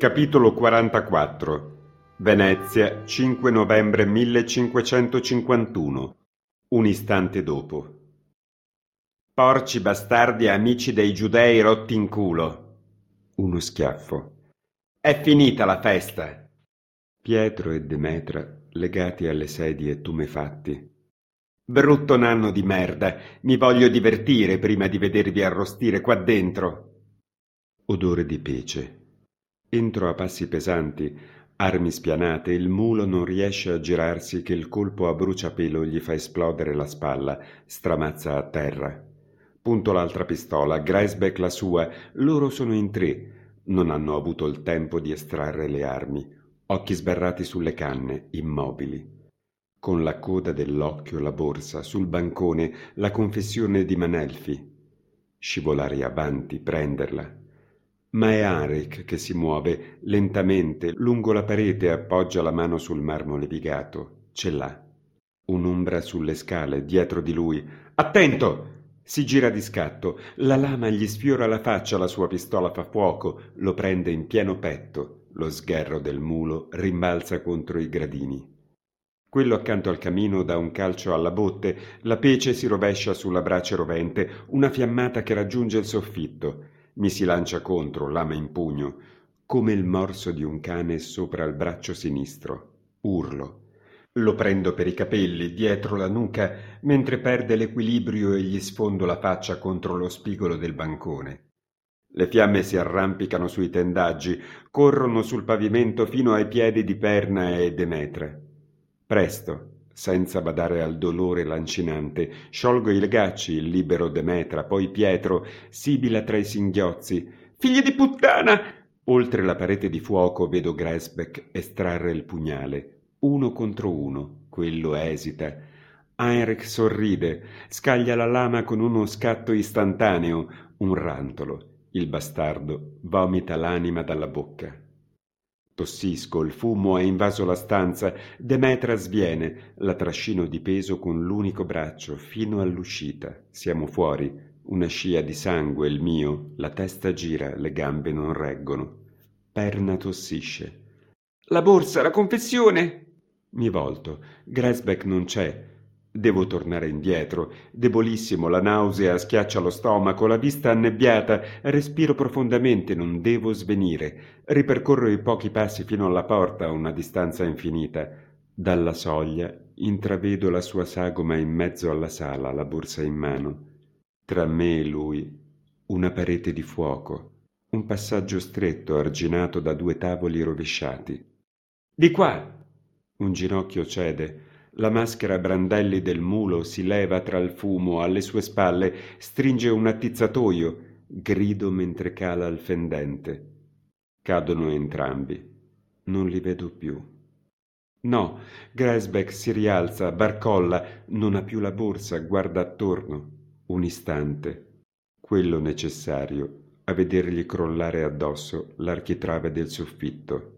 Capitolo 44. Venezia, 5 novembre 1551. Un istante dopo. Porci bastardi amici dei giudei rotti in culo. Uno schiaffo. È finita la festa. Pietro e Demetra legati alle sedie tumefatti. Brutto nanno di merda, mi voglio divertire prima di vedervi arrostire qua dentro. Odore di pece. Entro a passi pesanti, armi spianate, il mulo non riesce a girarsi che il colpo a bruciapelo gli fa esplodere la spalla, stramazza a terra. Punto l'altra pistola, Greisbeck la sua, loro sono in 3, non hanno avuto il tempo di estrarre le armi, occhi sbarrati sulle canne, immobili. Con la coda dell'occhio la borsa, sul bancone la confessione di Manelfi. Scivolare avanti, prenderla. Ma è Henrik che si muove lentamente lungo la parete e appoggia la mano sul marmo levigato. Ce l'ha. Un'ombra sulle scale, dietro di lui. Attento! Si gira di scatto. La lama gli sfiora la faccia, la sua pistola fa fuoco, lo prende in pieno petto. Lo sgherro del mulo rimbalza contro i gradini. Quello accanto al camino dà un calcio alla botte, la pece si rovescia sulla brace rovente, una fiammata che raggiunge il soffitto. Mi si lancia contro, lama in pugno, come il morso di un cane sopra il braccio sinistro. Urlo. Lo prendo per i capelli, dietro la nuca, mentre perde l'equilibrio e gli sfondo la faccia contro lo spigolo del bancone. Le fiamme si arrampicano sui tendaggi, corrono sul pavimento fino ai piedi di Perna e Demetra. Presto, senza badare al dolore lancinante, sciolgo i legacci, libero Demetra, poi Pietro, sibila tra i singhiozzi. «Figli di puttana!» Oltre la parete di fuoco vedo Greisbeck estrarre il pugnale. 1 contro 1, quello esita. Heinrich sorride, scaglia la lama con uno scatto istantaneo, un rantolo. Il bastardo vomita l'anima dalla bocca. Tossisco, il fumo ha invaso la stanza, Demetra sviene, la trascino di peso con l'unico braccio fino all'uscita. Siamo fuori, una scia di sangue, il mio, la testa gira, le gambe non reggono. Perna tossisce. «La borsa, la confessione!» Mi volto, Greisbeck non c'è. Devo tornare indietro, debolissimo, la nausea schiaccia lo stomaco, la vista annebbiata, respiro profondamente, non devo svenire. Ripercorro i pochi passi fino alla porta, a una distanza infinita. Dalla soglia intravedo la sua sagoma in mezzo alla sala, la borsa in mano. Tra me e lui, una parete di fuoco, un passaggio stretto arginato da 2 tavoli rovesciati. «Di qua!» Un ginocchio cede. La maschera a brandelli del mulo si leva tra il fumo, alle sue spalle stringe un attizzatoio, grido mentre cala il fendente. Cadono entrambi. Non li vedo più. No, Greisbeck si rialza, barcolla, non ha più la borsa, guarda attorno. Un istante. Quello necessario a vedergli crollare addosso l'architrave del soffitto.